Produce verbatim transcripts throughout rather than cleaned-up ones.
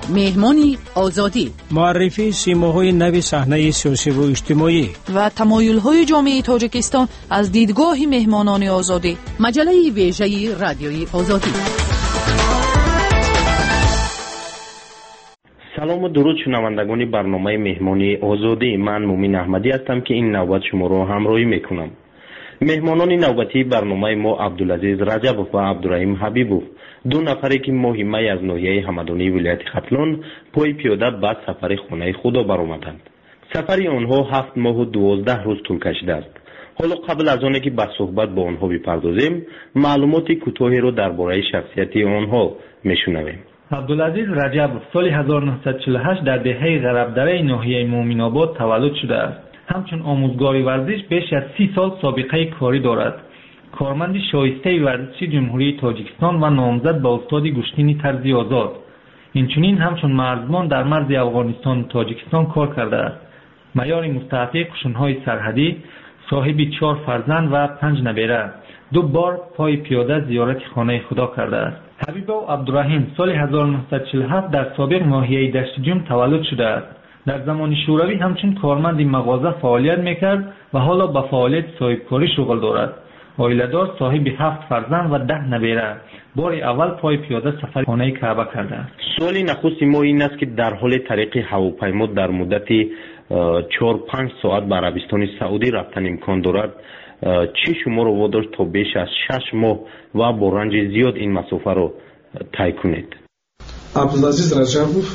مهمانی آزادی، معرفی سیماهای نو صحنه سیاسی و اجتماعی و تمایل‌های جامعه تاجیکستان از دیدگاه مهمانان آزادی. مجله ویژه رادیوی آزادی. سلام و درود شنوندگان برنامه مهمانی آزادی. من مومن احمدی هستم که این نوبت شما را همراهی میکنم. مهمانان نوبتی برنامه ما عبدالعزیز رجبوف و عبدالرحیم حبیبوف، دو نفری که مهمه از ناحیه همدانی ولایت ختلان پای پیاده بعد سفر خانه خدا برآمدند. سفری آنها هفت ماه و دوازده روز طول کشیده است. حالا قبل از آنکه که به صحبت با آنها بپردازیم، معلومات کوتاهی را درباره شخصیت آنها میشنویم. عبدالعزیز رجبوف سال هزار و نهصد و چهل و هشت در دهه غربدره ناحیه مومن آباد تولد شده است. همچون آموزگار ورزش بیش از سی سال سابقه کاری دارد. کارمند شایسته ورزشی جمهوری تاجیکستان و نامزد به استاد گشتین طرزی آزاد. اینچنین همچون مرزبان در مرز افغانستان و تاجیکستان کار کرده است. معیار مستحقی قشون‌های سرحدی، صاحب چهار فرزند و پنج نبیره، دو بار پای پیاده زیارت خانه خدا کرده است. حبیب و عبدالرحیم سال هزار و نهصد و چهل و هفت در سابق ناحیه دشت جم تولد شده است. در زمان شوروی همچون کارمند مغازه فعالیت میکرد و حالا به فعالیت صاحبکاری شغل دارد. عائله‌دار، صاحب هفت فرزند و ده نبیره، بار اول پای پیاده سفر خانه کعبه کرده است. سوالی نخست ما این است که در حال طریق هواپیما در مدت چهار پنج ساعت به عربستان سعودی رفتن امکان دارد. چی شما رو واداشت تا بیش از شش ماه و با رنج زیاد این مسافه رو طی کنید؟ عبدالعزیز رجبوف،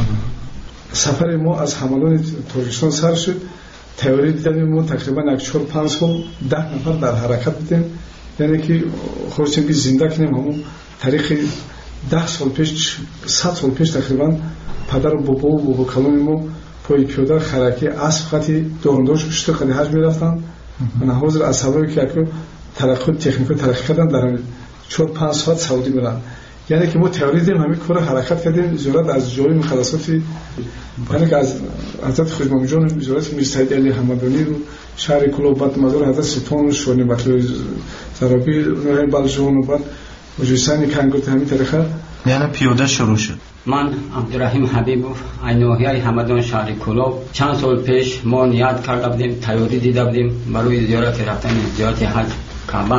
سفر ما از همالان تاجیکستان سر شد. تئوری دیدیم ما تقریبا یک چهار پنج سال ده نفر در حرکت بودیم، یعنی که خواستیم که زنده کنیم. همون طریق ده سال پیش، صد سال پیش تقریبا پدر و بابا و بابا کلان ما پای پیاده خرکی اسب خطی دورانداش کشته قدی حج میرفتن. من حاضر از سببی که اکنون ترقی تکنیکی ترقی کردن در چهار پنج ساعت سعودی میرن. یعنی که ما تئوری دیدیم همین کار حرکت کردیم زیارت از جای مقدساتی، یعنی که از حضرت خوشمام جان زیارت میر سید علی حمدانی رو شهر کلوبات مزار حضرت سلطان شونی بطل زرابی نوره بلجون و بعد وجوسانی کنگوت همین طریقه یعنی پیاده شروع شد. من عبدالرحیم حبیبوف از ناحیه همدان شهر کلوب چند سال پیش ما نیت کرده بودیم، تئوری دیده بودیم برای زیارت رفتن زیارت حج کعبه.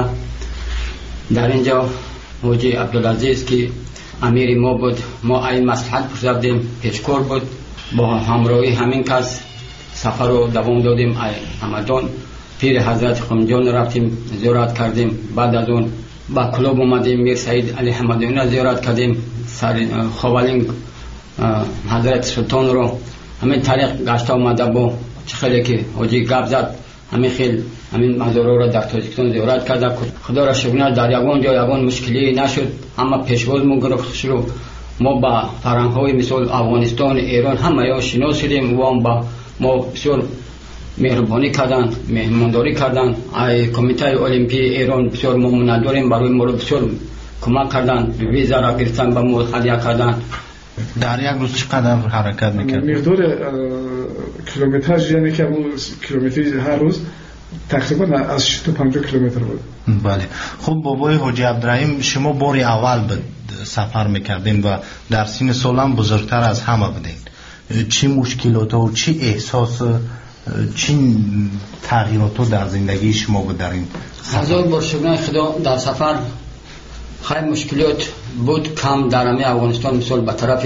در اینجا حاجی عبدالعزیز که امیر ما بود، ما این مصلحت پرسیدیم، پیشکار بود، با همراهی همین کس سفر رو دوام دادیم. همدان پیر حضرت خمجان رفتیم زیارت کردیم. بعد از اون با کلوب اومدیم، میر سید علی حمدانی زیارت کردیم، خوالین حضرت سلطان رو همین طریق گشت اومده. با چه خیلی که حاجی گپ زد، همین خیلی همین مزارا را در تاجیکستان زیارت کرده. خدا را شکر در یگان جا یگان مشکلی نشد، اما پیشواز ما گرفت شروع. ما با فرهنگ های مثل افغانستان، ایران همه یا شناس شدیم و با ما بسیار مهربانی کردن، مهمانداری کردن. ای کمیته المپی ایران بسیار ممنون داریم، برای ما بسیار کمک کردن، ویزا را گرفتن، به ما هدیه کردن. در یک روز چقدر حرکت میکرد؟ مقدار کیلومترج، یعنی که اون کیلومتری هر روز تقریبا از شصت و پنجاه کیلومتر بود. بله. خب بابای حاجی عبدالرحیم، شما باری اول به سفر میکردین و در سین سالم بزرگتر از همه بودین. چی مشکلات و چی احساس، چی تغییرات در زندگی شما بود در این سفر؟ هزار بار شکر خدا. در سفر خیلی مشکلات بود کم در همه افغانستان، مثال به طرف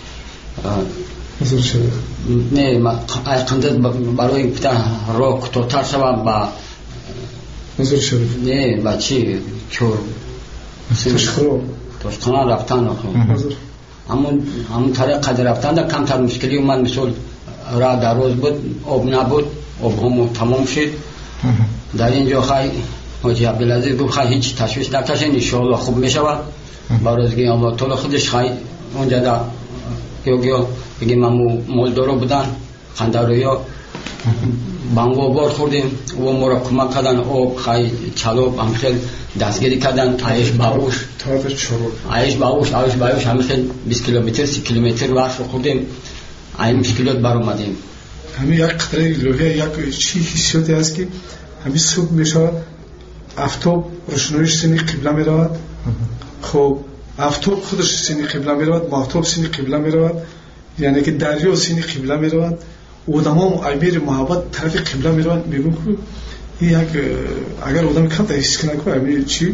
حضور شده نه ما قندز برای پتا را کوتاه‌تر شود با حضور شده نه با چی چور تشخرو تشخرو رفتن حضور همون همون طریق قدر رفتن در کمتر مشکلی اومد. مثال را در روز بود، آب نبود، آب هم تمام شد. در اینجا خیلی حاجی عبدالعزیز گفت خیلی هیچ تشویش نکشین، انشاءالله خوب میشود. برای الله تعالی خودش خیلی اونجا در یا بگیم همون مالدارا بودن، خندرویا بانگو بار خوردیم و ما را کمک کردن. آب خیلی چلوب هم خیلی دستگیری کردن. عیش باوش عیش باوش عیش باوش هم خیلی بیست کیلومتر سی کیلومتر وقت خوردیم. این مشکلات بر اومدیم. همین یک قطره لوحه یک چی حسیاتی هست که همین صبح میشه آفتاب روشناییش سینی قبله میرود. خب آفتاب خودش سینی قبله میرود، ماهتاب سینی قبله میرود. یعنی که دریا سینی قبله میروند آدما امیر محبت طرف قبله میروند میگن که یک اگر آدم کم حس کنه که امیر چی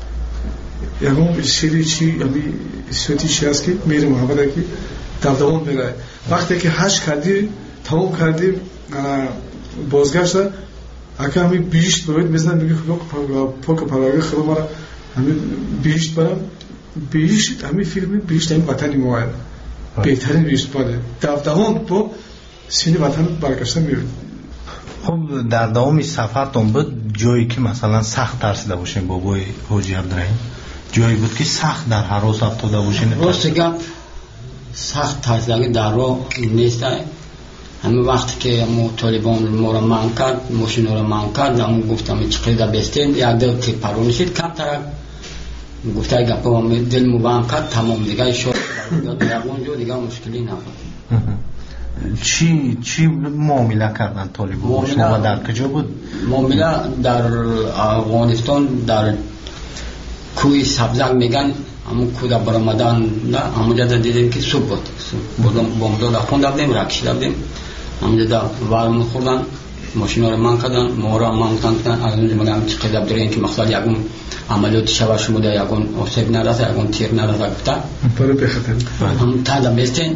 یکم سری چی امیر صوتی چی است که میره محبت که در دوام میره وقتی که حج کردی تمام کردیم بازگشت اگر همی بیشت باید میزنم میگه پاک پراغه خدا مرا همی بیشت برم بیشت همی فیلم بیشت همی وطنی موید بهترین بیشت باید در دوام با سینی وطن برگشته میرد. خب در دوامی سفرتون بود جایی که مثلا سخت ترسیده باشین بابای حاجی عبدالرحیم جایی بود که سخت در حراس افتاده باشین؟ راست گپ سخت ترسیدگی در راه نیست. همه وقتی که مو طالبان ما را منع کرد ماشین را منع کرد همون گفتم چقدر بستین یک دل که پرون شد کم ترک گفته گپا هم دل مو بهم کرد تمام دیگه شد در اونجا دیگه مشکلی نبود. چی چی معامله کردن طالبان شما در کجا بود؟ معامله در افغانستان در کوی سبزنگ میگن همون کودا برآمدن نه همونجا دیدیم که صبح بود بودم بمداد خوندم دیم رکش دادیم همونجا وارم خوردن ماشینا رو من کردن ما رو من کردن از اونجا میگم چقدر دارین که مقصد یکون عملیات شواش بوده یکون آسیب نرسه یکون تیر نرسه گفته برای بخطر هم تا بستین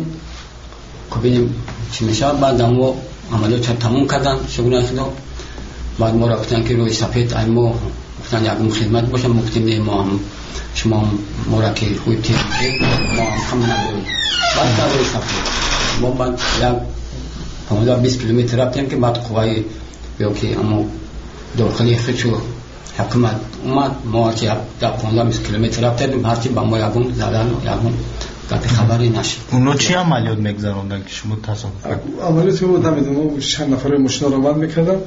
که ببینیم چی میشه بعد هم عملیات تموم کردن شگونه شد بعد ما رو گفتن که روی سفید ای ما گفتن یکون خدمت باشم مکتیم ما هم شما ما را که خوی تیر ما هم هم نبود بعد در روی سفید ما بعد یک پانزده بیست کیلومتر رفتیم که بعد قوای بیا که اما داخلی خودشو حکومت اومد ما که در پانزده بیست کیلومتر رفتیم هرچی با ما یکون زدن یکون گفت خبری نشد. اونا چی عملیات میگذروندن که شما تصادف؟ عملیات بود نمیدونم چند نفر ماشینا رو بند میکردن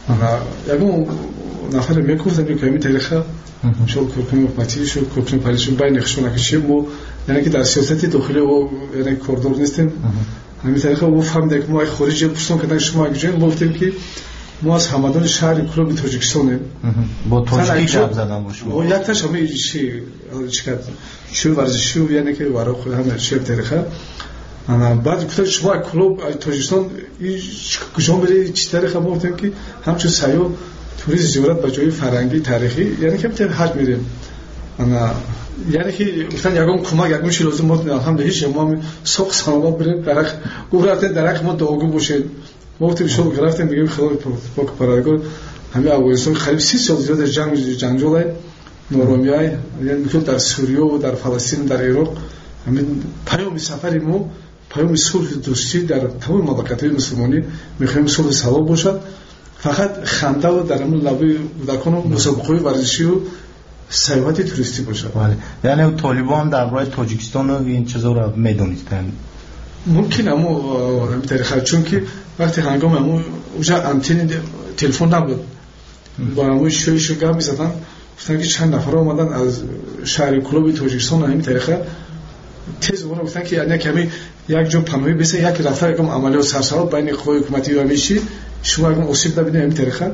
یکون نفر میگفتن که همین طریقه شو کورکوم حکومتی شو کورکوم پلیسی بین خشونه که چی مو یعنی که در سیاست داخلی و یعنی کوردور نیستیم همین طریقه او فهمیده که ما خارجی پرسون کردن شما گفتیم گفتیم که ما از همدان شهر کلوب تاجیکستانیم با تاجیکی جواب زدن با شما و یک تاش همه چی چی کرد شو ورزشی و یعنی که وارو خود همه چه طریقه انا بعد گفتم شما کلوب تاجیکستان کجا میره چی طریقه ما گفتیم که همچون سیو توریسم زیارت به جای فرهنگی تاریخی یعنی که میتونیم حج میریم انا یعنی که مثلا یکم کمک یکم چیز لازم بود نه هم به هیچ ما سوق سلامت بریم درخ گفت درخ ما داغو باشید ما وقتی شروع کردیم میگیم خدا پاک پرادگار همه افغانستان قریب سی سال زیاد جنگ جنگجوی نورومیای یعنی میگم در سوریه و در فلسطین در عراق همین پیام سفری ما پیام صلح دوستی در تمام مملکت‌های مسلمانی میخوایم صلح سلام باشد فقط خنده و در همون لبه دکان مسابقه ورزشی و سیاحت توریستی باشه. بله. یعنی طالبان در برای تاجیکستان و این چیزا رو میدونستن. ممکن اما همین طریقه چون که وقتی هنگام همون اونجا آنتن تلفن نبود با همون شوی شو گپ می‌زدن گفتن که چند نفر اومدن از شهر کلوب تاجیکستان همین طریقه تیز اون گفتن که یعنی کمی یک جو پناهی بس یک رفتار یکم عملیات سرسرا بین قوای حکومتی و میشی شما اگه آسیب نبینید همین طریقه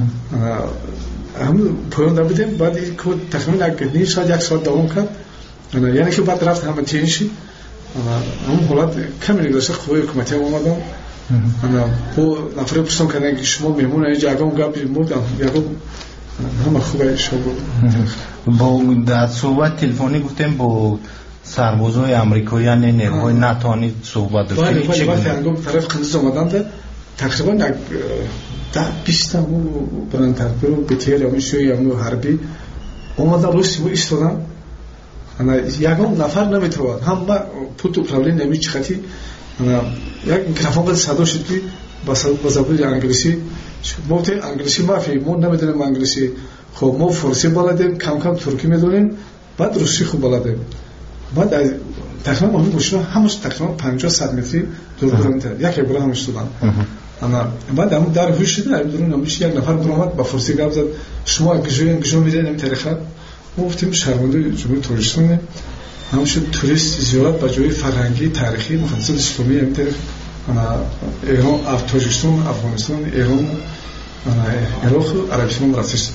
هم پایان دادیم بعد که تقریبا یک نیم ساعت یک ساعت دوام کرد یعنی که بعد رفت همه تینشی هم حالت کمی نگذاشته قوای حکومتی اومدن انا با نفر پرسان کردن که شما مهمون اینجا اگه گپ بودم یکم همه خوبه شما با در صحبت تلفنی گفتیم با سربازای آمریکایی یعنی نیروهای ناتو صحبت داشتیم ولی وقتی هنگام طرف قندیز اومدن ده تقریبا یک ده بیست تا برانترپر و بتیر همون شوی همون حربی اومدن روسی و ایستادن یکم نفر نمیتوان هم با پوتو پرابلین نمی چختی یک میکروفون قد صدا شد که با زبان انگلیسی ما تی انگلیسی مافی ما نمیدونیم انگلیسی خب ما فارسی بلدیم کم کم ترکی میدونیم بعد روسی خوب بلدیم بعد تقریبا ما میگوشیم همش تقریبا پنجاه صد متری دور دور میتر یک بالا همش شدن انا بعد هم در هوش شده درون نمیشه یک نفر برآمد با فارسی گپ زد شما گجوین گجو میدین این طریقه ما گفتیم شهروندی جمهوری تاجیکستان همش توریست زیارت با جای فرهنگی تاریخی مخصص اسلامی این طریق انا ایران تاجیکستان افغانستان ایران انا عراق عربستان راسته شد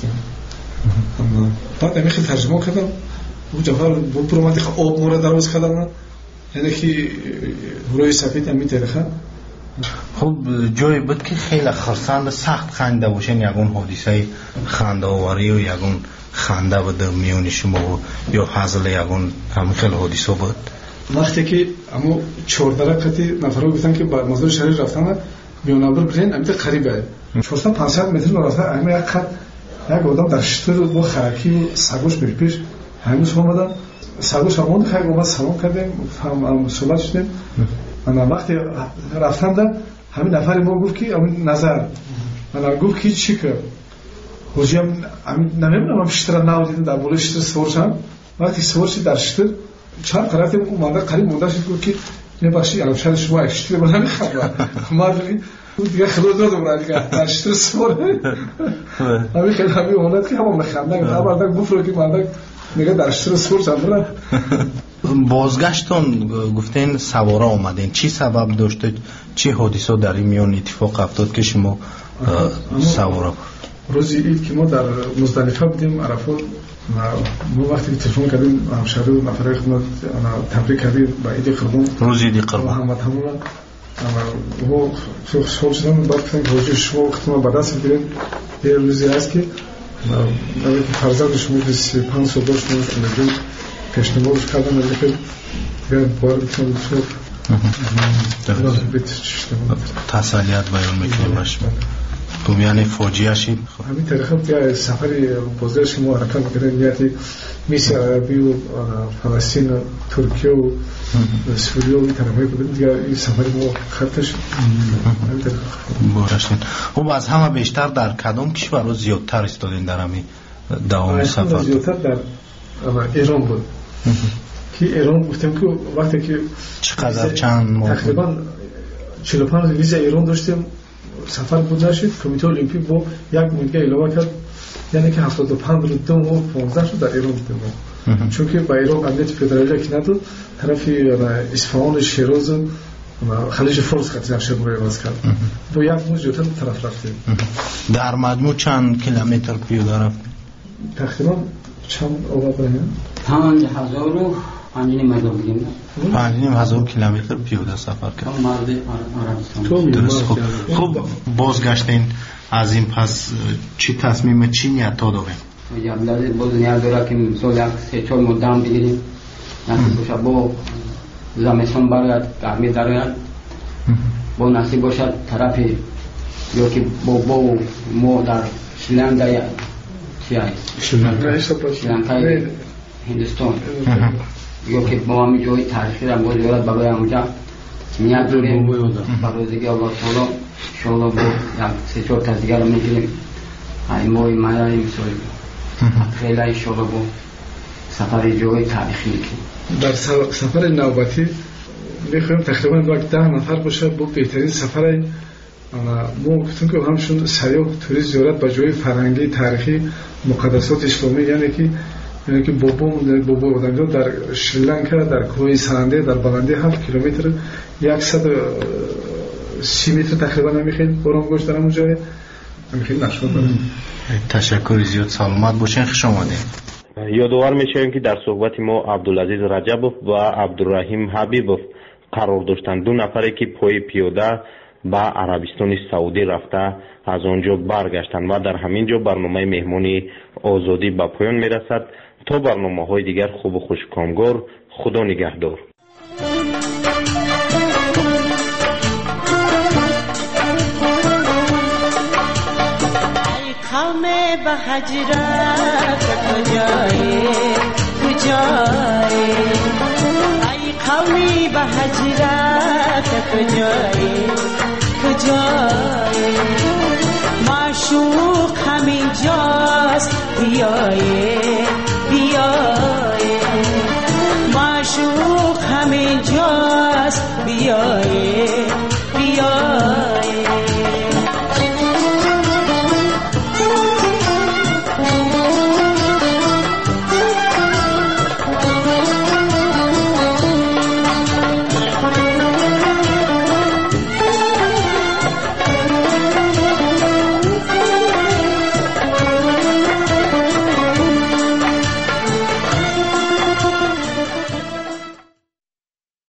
اما بعد میخوام ترجمه کردم او جوهر برآمد آب مورد دروازه کردن یعنی که روی سفید همین تاریخه خب جای بود که خیلی خرسند سخت خنده باشین یکون حادثه خنده آوری و یکون خنده بود در میون شما یا فضل یکون همین خیلی حادثه بود وقتی که اما چهارده رقتی نفرها گفتن که با مزار شهری رفتن میونابر برین امیده قریبه چهارصد پانصد متر رفته همه یک خط یک آدم در شتر با خرکی و سگوش میره پیش همین آمدن سگوش آمد خیلی اومد سلام کردیم هم صحبت شدیم من وقتی رفتم در همین نفر ما گفت که همین نظر من گفت که چی کرد حجی هم نمیدونم هم شتر نو دیدم در بوله شتر سور شدم وقتی سور شد در شتر چند قرارتیم مانده قریب مانده شد گفت که این بخشی علم شد شما اشتری بنا میخواه مادری دیگه خدا داده برای دیگه در شتر سور همین خیلی همین اومد که همون میخواه نگه برده گفت رو که مانده نگه در شتر سور شد بازگشتون گفتین سوارا آمدین چی سبب داشته چی حادثه در این میان اتفاق افتاد که شما سوارا روزی اید که ما در مزدلفه بودیم عرفات ما وقتی که تلفن کردیم همشهری و نفرهای خدمت تبریک کردیم با عید قربان روز عید قربان محمد همون و خوشحال شدم بعد گفتن که حاجی شما وقتی ما به دست بگیریم یه روزی هست که فرزند شما سی پنج سال داشت ما کنیم پیشنمازش کردم ولی که دیگه باید بکنم بسیار تسلیت بیان میکنیم باشم تو یعنی فوجیه شید همین طریقه که سفری بازدار شما حرکت میکنه نیتی میسی عربی و فلسطین و ترکیه و سوریه و این طرفای بودیم دیگه این سفری ما خطش همین طریقه بارشتین خب از همه بیشتر در کدام کشور رو زیادتر استادین در همین دوام سفر زیادتر در ایران بود که ایران گفتم که وقتی که چقدر چند ماه تقریبا چهل و پنج ویزا ایران داشتیم سفر بود نشد کمیته المپیک با یک مدت علاوه کرد یعنی که هفتاد و پنج رو دو ماه پانزده شد در ایران بودیم چون که با ایران امنیت فدرالی که نداد طرف اصفهان شیراز خلیج فارس خط نقشه برای باز کرد با یک ماه جلوتر طرف رفتیم در مجموع چند کیلومتر پیاده رفتیم تقریبا چند آقا پنج هزار و پنج نیم هزار بگیم پنج نیم هزار کیلومتر پیاده سفر کرد مرد عربستان درست خوب خب بازگشتین از این پس چی تصمیم چی نیت تا داریم یه باز نیت داره که سال یک سه چهار مدام بگیریم نصیب باشد با زمستان باید گرمی دارد با نصیب باشد طرفی یا که با با ما در شریلانکا چی هست شریلانکا هندوستان یا که با همین جای تاریخی را باید یاد ببریم اونجا نیت داریم برای دیگه الله تعالی انشاءالله با یک سه چهار تا دیگر رو میگیریم این ماه ماه این سال خیلی انشاءالله با سفر جای تاریخی میکنیم در سفر نوبتی میخوایم تقریبا باید ده نفر باشه با بهترین سفر ما گفتیم که همشون سیاح توریست زیارت به جای فرهنگی تاریخی مقدسات اسلامی یعنی که یعنی که بابا بابا بودن در شریلانکا در کوه سننده در بلندی هفت کیلومتر صد و سی متر تقریبا نمیخید باران گوشت در اونجا نمیخید نشون داریم. تشکر زیاد سلامت باشین خوش آمدین. یادآور میشویم که در صحبت ما عبدالعزیز رجبوف و عبدالرحیم حبیبوف قرار داشتند دو نفری که پای پیاده به عربستان سعودی رفته از آنجا برگشتند و در همین جا برنامه مهمانی آزادی به پایان میرسد. تا برنامه های دیگر خوب و خوشکامگار خدا نگهدار. قوم به هجرت کجایی کجایی ای قومی به هجرت کجایی کجایی معشوق همین جاست بیایی بیایی معشوق همین جاست بیایی